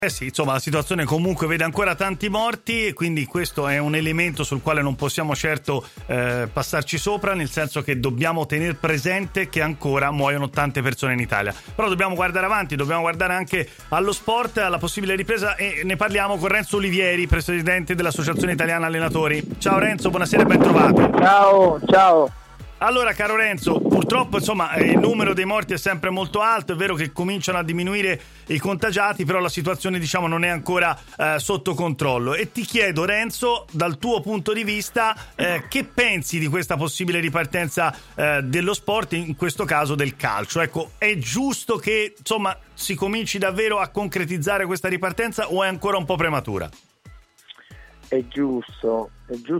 Eh sì, insomma la situazione comunque vede ancora tanti morti e quindi questo è un elemento sul quale non possiamo certo passarci sopra, nel senso che dobbiamo tenere presente che ancora muoiono tante persone in Italia. Però dobbiamo guardare avanti, dobbiamo guardare anche allo sport, alla possibile ripresa, e ne parliamo con Renzo Olivieri, presidente dell'Associazione Italiana Allenatori. Ciao Renzo, buonasera e ben trovato. Ciao. Allora, caro Renzo, purtroppo insomma il numero dei morti è sempre molto alto, è vero che cominciano a diminuire i contagiati, però la situazione diciamo non è ancora sotto controllo. E ti chiedo, Renzo, dal tuo punto di vista, che pensi di questa possibile ripartenza dello sport, in questo caso del calcio? Ecco, è giusto che insomma si cominci davvero a concretizzare questa ripartenza o è ancora un po' prematura? È giusto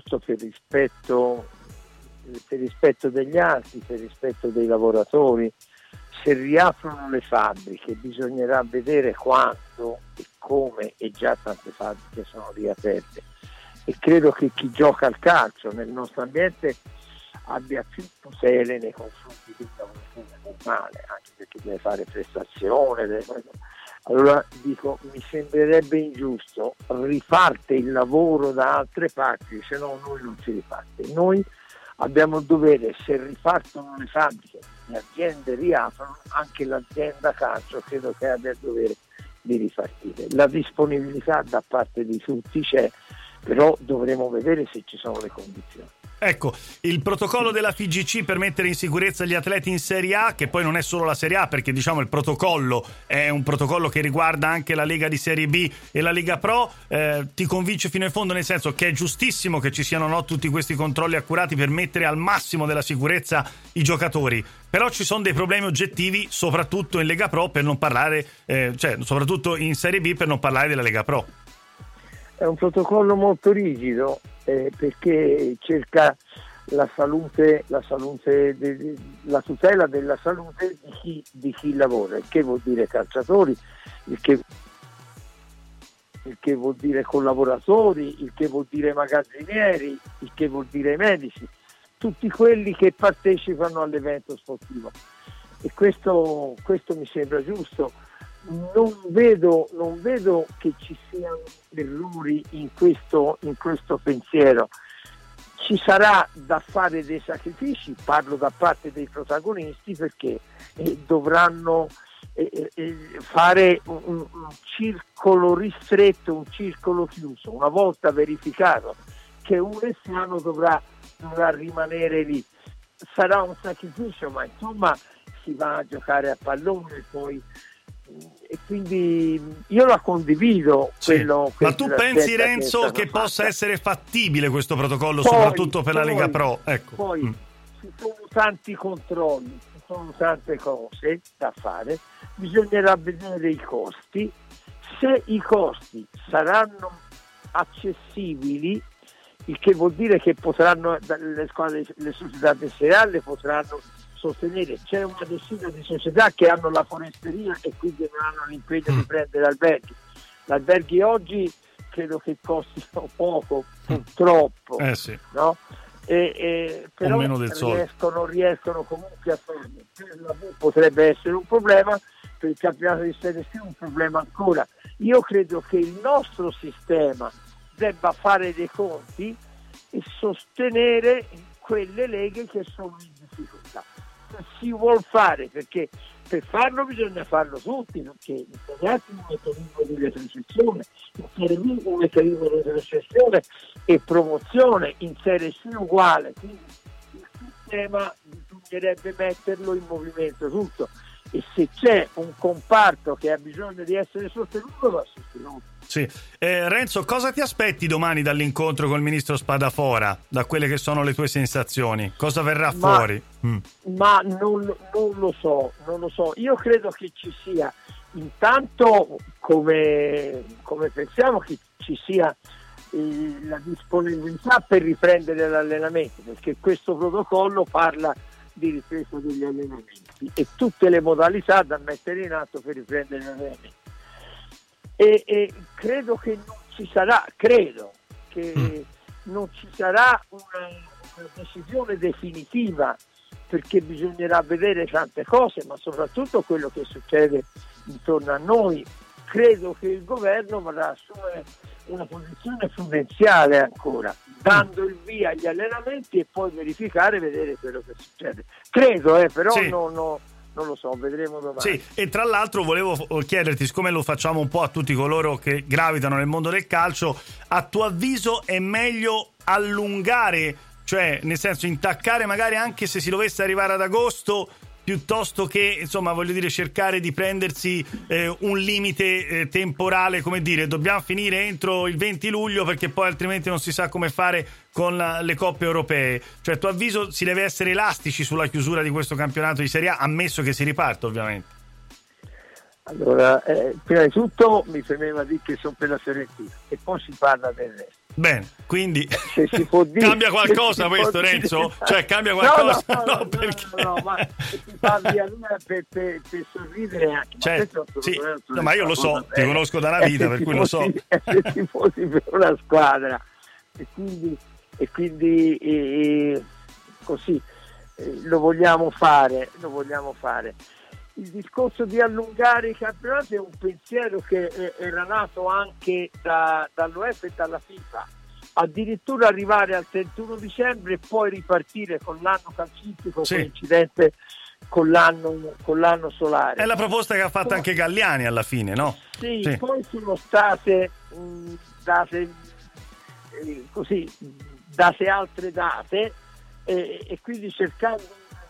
per rispetto degli altri, per rispetto dei lavoratori. Se riaprono le fabbriche bisognerà vedere quando e come, e già tante fabbriche sono riaperte, e credo che chi gioca al calcio nel nostro ambiente abbia più tutele nei confronti di un lavoratore normale, anche perché deve fare prestazione, allora dico, mi sembrerebbe ingiusto, riparte il lavoro da altre parti, se no noi non si riparte. Noi abbiamo il dovere, se ripartono le fabbriche, le aziende riaprono, anche l'azienda calcio credo che abbia il dovere di ripartire. La disponibilità da parte di tutti c'è, però dovremo vedere se ci sono le condizioni. Ecco, il protocollo della FIGC per mettere in sicurezza gli atleti in Serie A, che poi non è solo la Serie A, perché diciamo il protocollo è un protocollo che riguarda anche la Lega di Serie B e la Lega Pro, ti convince fino in fondo, nel senso che è giustissimo che ci siano tutti questi controlli accurati per mettere al massimo della sicurezza i giocatori, però ci sono dei problemi oggettivi soprattutto in Lega Pro, per non parlare, soprattutto in Serie B, per non parlare della Lega Pro. È un protocollo molto rigido perché cerca la tutela della salute di chi lavora, il che vuol dire calciatori, il che vuol dire collaboratori, il che vuol dire magazzinieri, il che vuol dire medici, tutti quelli che partecipano all'evento sportivo, e questo mi sembra giusto. Non vedo che ci siano errori in questo pensiero. Ci sarà da fare dei sacrifici, parlo da parte dei protagonisti, perché dovranno fare un circolo ristretto, un circolo chiuso. Una volta verificato che uno è sano dovrà rimanere lì. Sarà un sacrificio, ma insomma si va a giocare a pallone poi. E quindi io la condivido. Sì. Ma tu pensi, Renzo, che possa essere fattibile questo protocollo, soprattutto per la Lega Pro? Ecco. Poi ci sono tanti controlli, ci sono tante cose da fare, bisognerà vedere i costi. Se i costi saranno accessibili, il che vuol dire che potranno le società serali potranno sostenere. C'è una decina di società che hanno la foresteria e quindi non hanno l'impegno di prendere alberghi. Gli alberghi oggi credo che costino poco, purtroppo, sì. No? Però meno del riescono comunque a farlo. Per la V potrebbe essere un problema, per il campionato di Serie C un problema ancora. Io credo che il nostro sistema debba fare dei conti e sostenere quelle leghe che sono in difficoltà. Si vuol fare, perché per farlo bisogna farlo tutti, perché in Serie A un meccanismo di retrocessione, in Serie B un meccanismo di retrocessione e promozione, in Serie C uguale, quindi il sistema bisognerebbe metterlo in movimento tutto, e se c'è un comparto che ha bisogno di essere sostenuto va sostenuto. Sì. Renzo, cosa ti aspetti domani dall'incontro col ministro Spadafora, da quelle che sono le tue sensazioni? Cosa verrà fuori? Ma non lo so. Io credo che ci sia, intanto come pensiamo che ci sia la disponibilità per riprendere l'allenamento, perché questo protocollo parla di ripresa degli allenamenti e tutte le modalità da mettere in atto per riprendere gli allenamenti. E credo che non ci sarà una decisione definitiva, perché bisognerà vedere tante cose, ma soprattutto quello che succede intorno a noi, credo che il governo vorrà assumere una posizione prudenziale ancora, dando il via agli allenamenti e poi verificare, vedere quello che succede. Credo, però sì. Non lo so, vedremo domani. Sì, e tra l'altro volevo chiederti, siccome lo facciamo un po' a tutti coloro che gravitano nel mondo del calcio, a tuo avviso è meglio allungare, cioè nel senso intaccare magari anche se si dovesse arrivare ad agosto, piuttosto che, insomma, voglio dire, cercare di prendersi un limite temporale, come dire, dobbiamo finire entro il 20 luglio perché poi altrimenti non si sa come fare con le coppe europee. Cioè, a tuo avviso si deve essere elastici sulla chiusura di questo campionato di Serie A, ammesso che si riparta, ovviamente. Allora, prima di tutto mi premeva dire che sono per la Serie B e poi si parla del resto. Bene, quindi se si può dire, cambia qualcosa questo, Renzo? Cioè cambia qualcosa? No, ma si parli allora per sorridere anche. Certo, sì. No, ma io lo so, ti conosco da una vita, per cui lo so. Se tifosi per una squadra e quindi così lo vogliamo fare. Il discorso di allungare i campionati è un pensiero che era nato anche dall'UEFA e dalla FIFA, addirittura arrivare al 31 dicembre e poi ripartire con l'anno calcistico coincidente con l'anno solare. È la proposta che ha fatto anche Galliani alla fine, no? Sì. Poi sono state date altre date e quindi cercando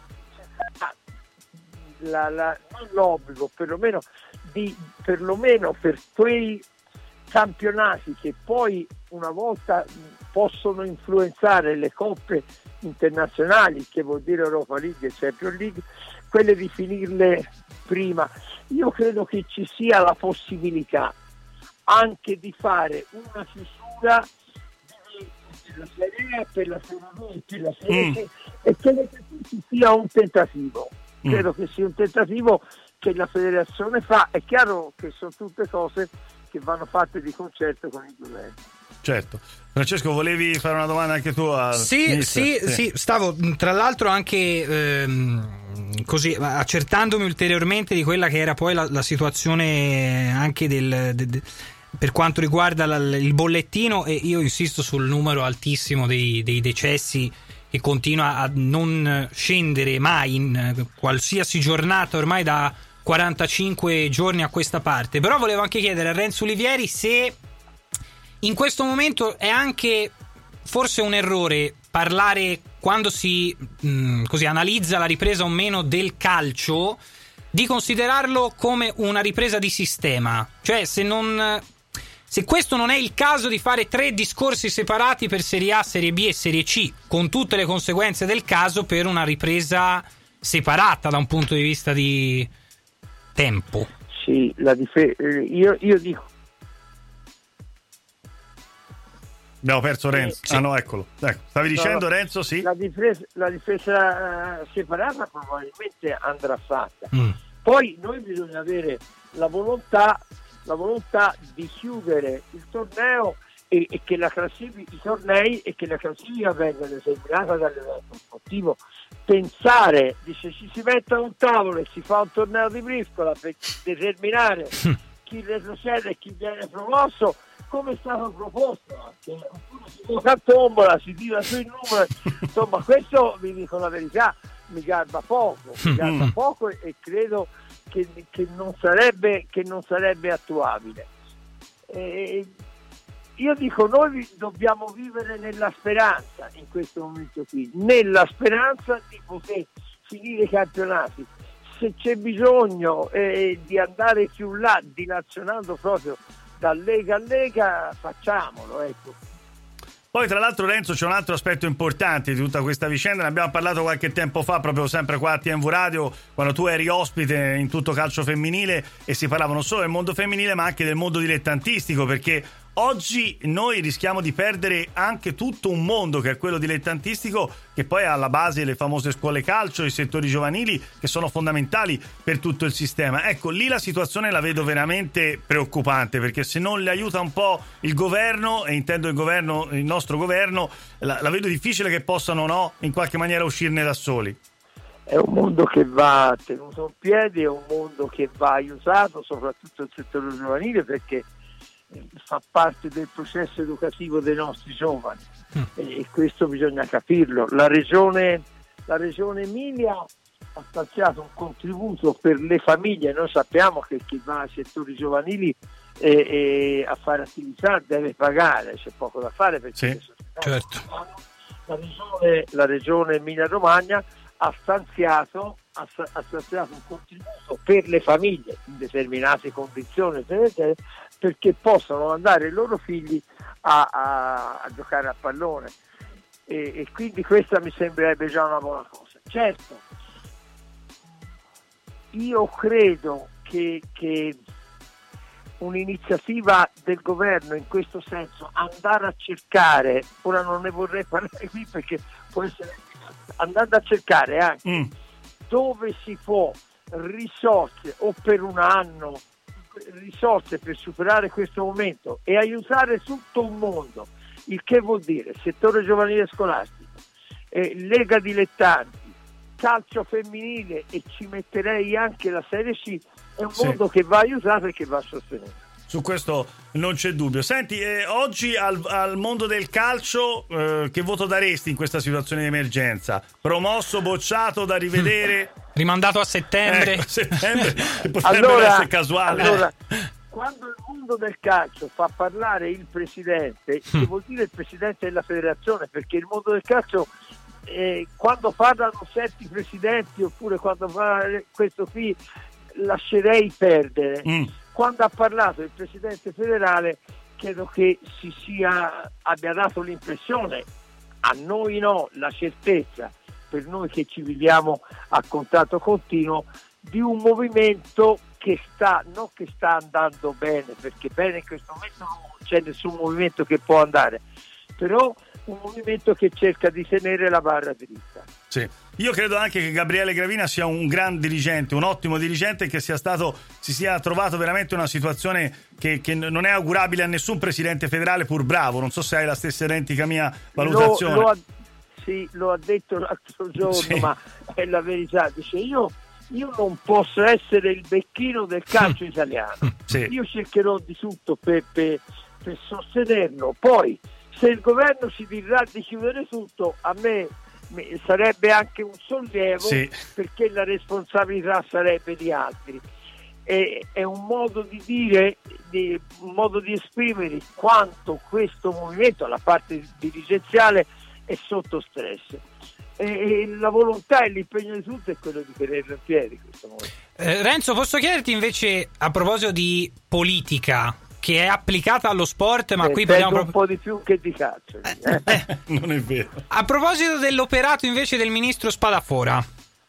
non l'obbligo, perlomeno per quei campionati che poi una volta possono influenzare le coppe internazionali, che vuol dire Europa League e Champions League, quelle di finirle prima. Io credo che ci sia la possibilità anche di fare una chiusura per la Serie A, per la Serie B e per la Serie C, e credo che ci sia un tentativo. Credo che sia un tentativo che la federazione fa. È chiaro che sono tutte cose che vanno fatte di concerto con il governo. Certo. Francesco, volevi fare una domanda anche tu? Sì, stavo tra l'altro anche così accertandomi ulteriormente di quella che era poi la situazione anche per quanto riguarda il bollettino, e io insisto sul numero altissimo dei decessi che continua a non scendere mai in qualsiasi giornata ormai da 45 giorni a questa parte. Però volevo anche chiedere a Renzo Olivieri se in questo momento è anche forse un errore parlare, quando si così analizza la ripresa o meno del calcio, di considerarlo come una ripresa di sistema. Cioè se questo non è il caso di fare 3 discorsi separati per Serie A, Serie B e Serie C, con tutte le conseguenze del caso per una ripresa separata da un punto di vista di tempo. Sì, io dico. Abbiamo perso Renzo. Sì. Ah no, eccolo. Ecco. Stavi dicendo, Renzo, sì? La difesa separata probabilmente andrà fatta. Poi noi bisogna avere la volontà di chiudere il torneo e che i tornei e che la classifica venga determinata dall'evento sportivo. Pensare, dice, ci si mette a un tavolo e si fa un torneo di briscola per determinare chi retrocede e chi viene promosso, come è stato proposto, oppure si gioca a tombola, si tira sui numeri, insomma, questo, vi dico la verità, mi garba poco e credo che non sarebbe attuabile. Io dico, noi dobbiamo vivere nella speranza in questo momento qui, nella speranza di poter finire i campionati. Se c'è bisogno di andare più là, dilazionando proprio da lega a lega, facciamolo, ecco. Poi tra l'altro, Renzo, c'è un altro aspetto importante di tutta questa vicenda, ne abbiamo parlato qualche tempo fa, proprio sempre qua a TMV Radio, quando tu eri ospite in Tutto Calcio Femminile, e si parlava non solo del mondo femminile ma anche del mondo dilettantistico, perché oggi noi rischiamo di perdere anche tutto un mondo che è quello dilettantistico, che poi ha alla base le famose scuole calcio, i settori giovanili, che sono fondamentali per tutto il sistema. Ecco, lì la situazione la vedo veramente preoccupante, perché se non le aiuta un po' il governo, e intendo il nostro governo, la vedo difficile che possano, no, in qualche maniera uscirne da soli. è un mondo che va tenuto in piedi, è un mondo che va aiutato, soprattutto il settore giovanile, perché fa parte del processo educativo dei nostri giovani e questo bisogna capirlo. La regione Emilia ha stanziato un contributo per le famiglie. Noi sappiamo che chi va ai settori giovanili a fare attività deve pagare, c'è poco da fare perché certo. La regione Emilia-Romagna ha stanziato un contributo per le famiglie in determinate condizioni perché possano andare i loro figli a giocare a pallone e quindi questa mi sembrerebbe già una buona cosa. Certo, io credo che un'iniziativa del governo in questo senso, andare a cercare, ora non ne vorrei parlare qui perché può essere, andando a cercare anche dove si può risorse o per un anno, risorse per superare questo momento e aiutare tutto un mondo, il che vuol dire settore giovanile scolastico, lega dilettanti, calcio femminile e ci metterei anche la Serie C. È un mondo che va aiutato e che va sostenuto. Su questo non c'è dubbio. Senti, oggi al mondo del calcio che voto daresti in questa situazione di emergenza? Promosso, bocciato, da rivedere? Rimandato a settembre? Settembre che potrebbe essere casuale. Allora, quando il mondo del calcio fa parlare il presidente, che vuol dire il presidente della federazione, perché il mondo del calcio quando parlano certi presidenti oppure quando fa questo qui lascerei perdere. Quando ha parlato il presidente federale credo che abbia dato l'impressione, a noi no, la certezza per noi che ci viviamo a contatto continuo, di un movimento che non che sta andando bene, perché bene in questo momento non c'è nessun movimento che può andare, però un movimento che cerca di tenere la barra dritta. Sì. Io credo anche che Gabriele Gravina sia un gran dirigente, un ottimo dirigente, che si sia trovato veramente una situazione che non è augurabile a nessun presidente federale, pur bravo. Non so se hai la stessa identica mia valutazione. Lo ha detto l'altro giorno, ma è la verità. Dice io non posso essere il becchino del calcio italiano. Io cercherò di tutto per sostenerlo. Poi se il governo si dirà di chiudere tutto, a me sarebbe anche un sollievo, perché la responsabilità sarebbe di altri. È un modo di dire, un modo di esprimere quanto questo movimento, la parte dirigenziale, è sotto stress. E la volontà e l'impegno di tutti è quello di tenerlo in piedi questo movimento. Renzo, posso chiederti invece, a proposito di politica che è applicata allo sport, ma qui parliamo un po' di più che di calcio. Non è vero. A proposito dell'operato invece del ministro Spadafora.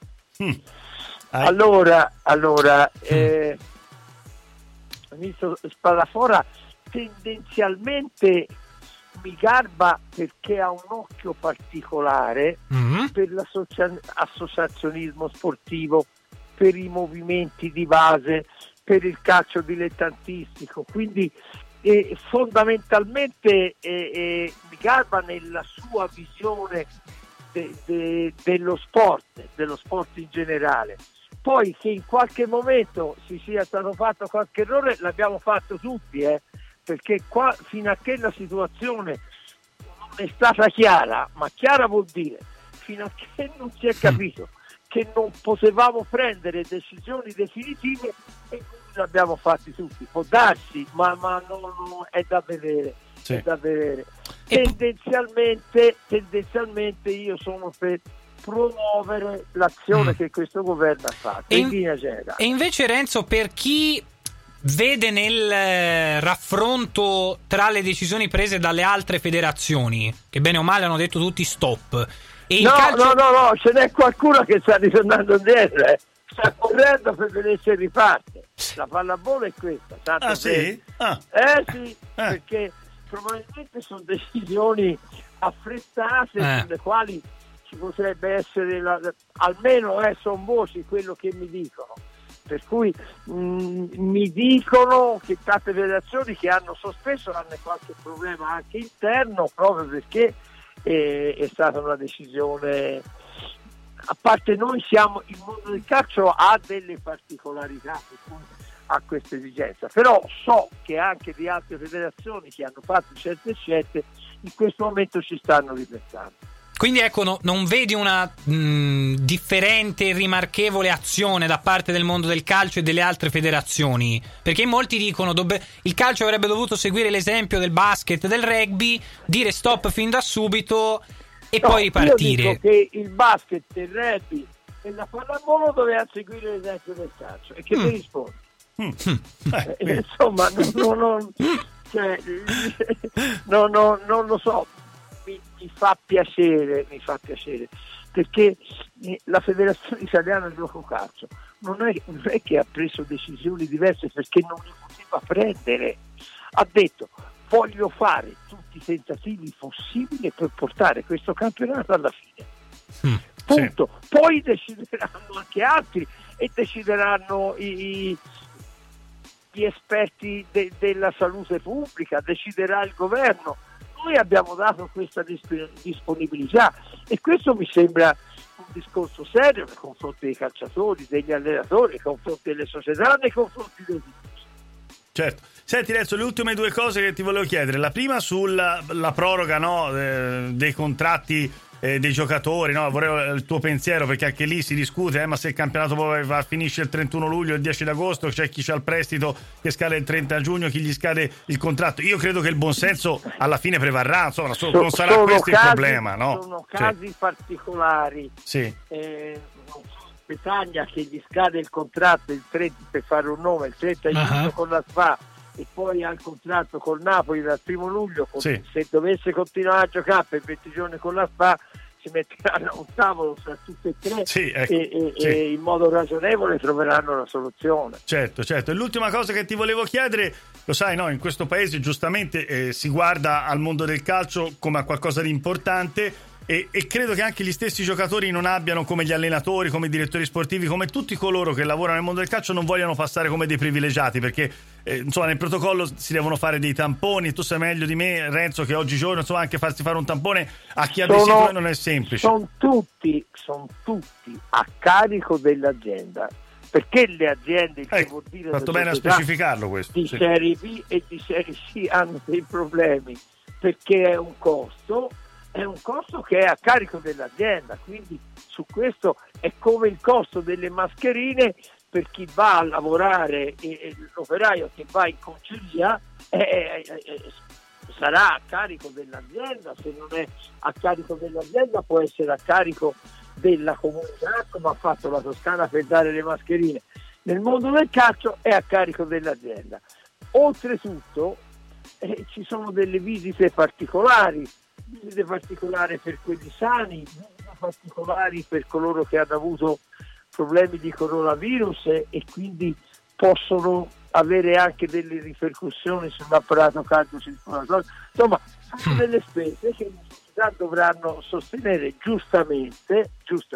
Allora, il ministro Spadafora tendenzialmente mi garba perché ha un occhio particolare per l'associazionismo sportivo, per i movimenti di base, per il calcio dilettantistico, quindi fondamentalmente mi garba nella sua visione dello sport in generale. Poi che in qualche momento si sia stato fatto qualche errore, l'abbiamo fatto tutti, perché qua fino a che la situazione non è stata chiara, ma chiara vuol dire fino a che non si è capito che non potevamo prendere decisioni definitive, e l'abbiamo fatti tutti. Può darsi, ma non è da vedere. È da vedere. Tendenzialmente io sono per promuovere l'azione che questo governo ha fatto in linea generale. E invece, Renzo, per chi vede nel raffronto tra le decisioni prese dalle altre federazioni, che bene o male hanno detto tutti stop, e no, ce n'è qualcuno che sta ritornando indietro, sta correndo per vedere se riparte. La pallavolo è questa, perché probabilmente sono decisioni affrettate sulle quali ci potrebbe essere almeno sono voci quello che mi dicono, per cui mi dicono che tante federazioni che hanno sospeso hanno qualche problema anche interno, proprio perché è stata una decisione a parte noi siamo, il mondo del calcio ha delle particolarità a questa esigenza, però so che anche di altre federazioni che hanno fatto certe scelte in questo momento ci stanno riflettendo. Quindi ecco, non vedi una differente e rimarchevole azione da parte del mondo del calcio e delle altre federazioni? Perché molti dicono il calcio avrebbe dovuto seguire l'esempio del basket, del rugby, dire stop fin da subito e poi ripartire. Io dico che il basket, il rugby e la pallavolo doveva seguire l'esempio del calcio. E che mi rispondi? Insomma, non lo so. Mi fa piacere perché la Federazione Italiana di Gioco Calcio non è che ha preso decisioni diverse perché non le poteva prendere, ha detto voglio fare tutti i tentativi possibili per portare questo campionato alla fine, punto. Sì. Poi decideranno anche altri e decideranno gli esperti della salute pubblica, deciderà il governo. Noi abbiamo dato questa disponibilità e questo mi sembra un discorso serio nei confronti dei calciatori, degli allenatori, nei confronti delle società, nei confronti dei tifosi. Certo. Senti Renzo, le ultime due cose che ti volevo chiedere. La prima sulla proroga, no, dei contratti dei giocatori, no? Vorrei il tuo pensiero, perché anche lì si discute, ma se il campionato poi finisce il 31 luglio, il 10 d'agosto, c'è chi c'ha il prestito che scade il 30 giugno, chi gli scade il contratto. Io credo che il buonsenso alla fine prevarrà, insomma, non sarà questo il problema, no? Sono casi particolari. Sì. Petagna che gli scade il contratto il 30, per fare un nome, il 30 giugno con la SPA e poi ha il contratto col Napoli dal 1 luglio, se dovesse continuare a giocare per 20 giorni con la SPA si metteranno a un tavolo tra tutte e tre e in modo ragionevole troveranno una soluzione. Certo. E l'ultima cosa che ti volevo chiedere, lo sai, no, in questo paese giustamente si guarda al mondo del calcio come a qualcosa di importante e credo che anche gli stessi giocatori non abbiano, come gli allenatori, come i direttori sportivi, come tutti coloro che lavorano nel mondo del calcio, non vogliano passare come dei privilegiati, perché insomma nel protocollo si devono fare dei tamponi. Tu sai meglio di me, Renzo, che oggigiorno insomma anche farsi fare un tampone a chi ha dei sintomi non è semplice. Sono tutti a carico dell'azienda, perché le aziende, che vuol dire fatto bene a specificarlo questo, di Serie B e di Serie C hanno dei problemi, perché è un costo che è a carico dell'azienda, quindi su questo è come il costo delle mascherine per chi va a lavorare e l'operaio che va in conceria sarà a carico dell'azienda. Se non è a carico dell'azienda può essere a carico della comunità, come ha fatto la Toscana per dare le mascherine. Nel mondo del calcio è a carico dell'azienda. Oltretutto ci sono delle visite particolari per quelli sani, visite particolari per coloro che hanno avuto problemi di coronavirus e quindi possono avere anche delle ripercussioni sull'apparato cardiocircolatorio. Insomma, sono delle spese che le società dovranno sostenere giustamente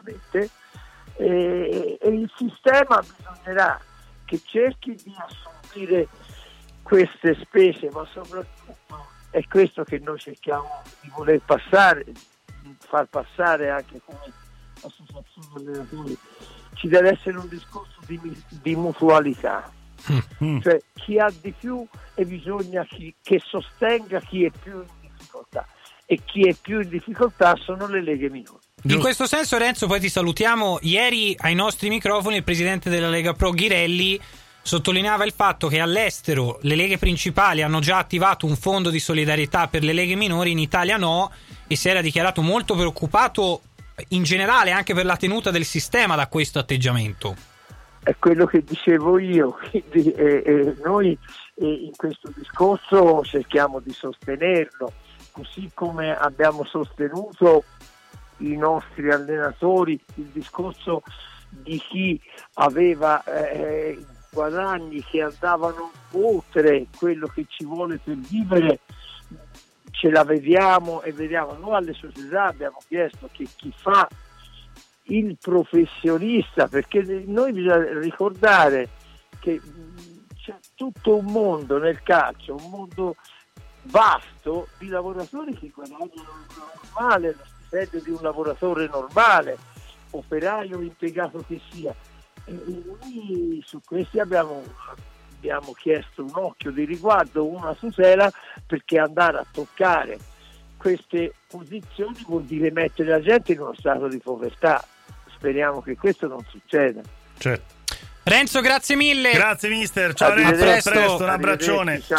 e il sistema bisognerà che cerchi di assumere queste spese, ma soprattutto è questo che noi cerchiamo di voler far passare anche come associazione allenatori. Ci deve essere un discorso di mutualità, cioè chi ha di più e bisogna che sostenga chi è più in difficoltà, e chi è più in difficoltà sono le leghe minori. In questo senso, Renzo, poi ti salutiamo. Ieri ai nostri microfoni il presidente della Lega Pro Ghirelli sottolineava il fatto che all'estero le leghe principali hanno già attivato un fondo di solidarietà per le leghe minori, in Italia no, e si era dichiarato molto preoccupato in generale anche per la tenuta del sistema da questo atteggiamento. È quello che dicevo io, quindi noi in questo discorso cerchiamo di sostenerlo, così come abbiamo sostenuto i nostri allenatori, il discorso di chi aveva guadagni che andavano oltre quello che ci vuole per vivere, ce la vediamo e vediamo. Noi alle società abbiamo chiesto che chi fa il professionista, perché noi bisogna ricordare che c'è tutto un mondo nel calcio, un mondo vasto di lavoratori che guadagnano normale, lo stipendio di un lavoratore normale, operaio impiegato che sia. E noi su questi abbiamo chiesto un occhio di riguardo, una tutela, perché andare a toccare queste posizioni vuol dire mettere la gente in uno stato di povertà. Speriamo che questo non succeda. Certo. Renzo, grazie mille. Grazie mister, ciao Renzo, a presto, un abbraccione.